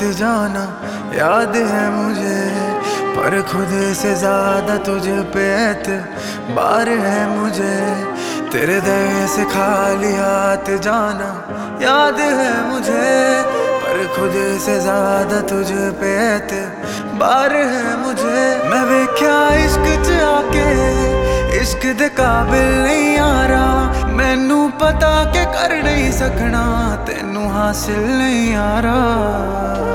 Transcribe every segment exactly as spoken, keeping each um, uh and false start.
जाना याद है मुझे, पर खुद से ज्यादा तुझ पे एतबार है मुझे। तेरे दर से खाली हाथ जाना याद है मुझे, पर खुद से ज्यादा तुझ पे एतबार है मुझे। मैं वेख्या इश्क च आके इश्क दे काबिल नहीं आ रहा, मैनू पता के कर नहीं सकना, तेनू हासिल नहीं आ रहा।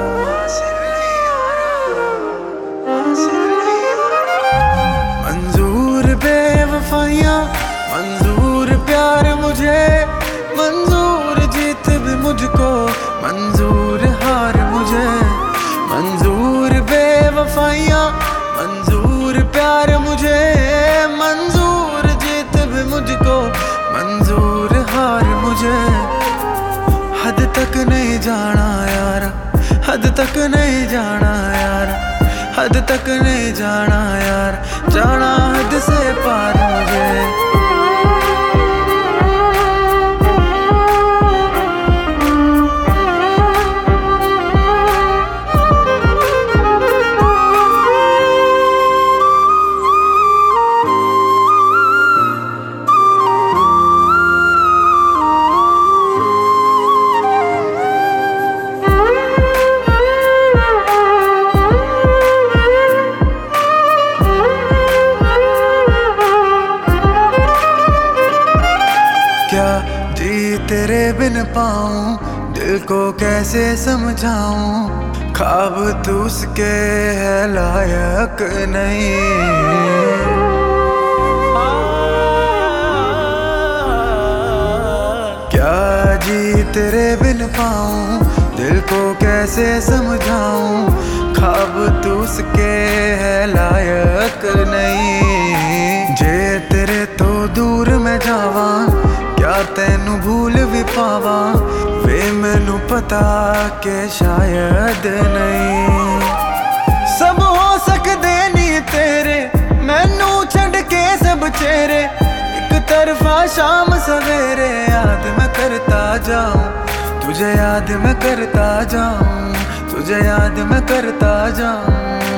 मंजूर बेवफाइयां, मंजूर प्यार मुझे, मंजूर जीत भी मुझको, मंजूर हार मुझे। मंजूर बेवफाइयां, मंजूर प्यार मुझे, मंजूर जीत भी मुझको, मंजूर हार मुझे। हद तक नहीं जाना यार, हद तक नहीं जाना यार, हद तक नहीं जाना यार, जाना हद से पार मुझे। क्या जी तेरे बिन पाऊं, दिल को कैसे समझाऊं, ख्वाब तू उसके है लायक नहीं। क्या जी तेरे बिन पाऊं, दिल को कैसे समझाऊं, ख्वाब तू उसके है लायक नहीं। जे तेरे तो दूर मैं जावा, क्या तेनू भूल भी पावा, वे मैनू पता के शायद नहीं। सब हो सकदे नी तेरे, मैनू छड़ के सब चेहरे, एक तरफा शाम सवेरे याद मैं करता जाऊं, तुझे याद मैं करता जाऊं, तुझे याद मैं करता जाऊं।